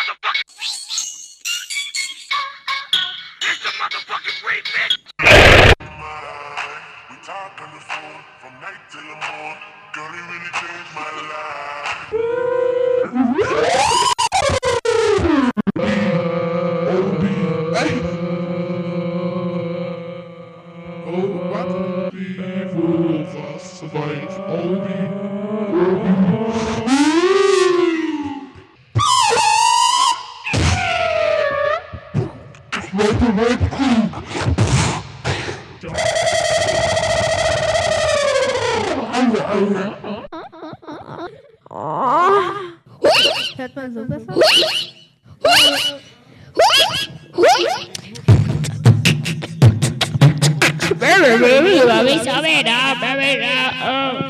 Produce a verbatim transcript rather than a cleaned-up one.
motherfucking. It's the motherfucking remix. We talk on the phone from night till the morning. Girl, you really changed my life. Hey. Oh, what? People of us survive. Obi. Right the right crew. Hört man so besser? Baby, baby, baby, baby, baby, baby,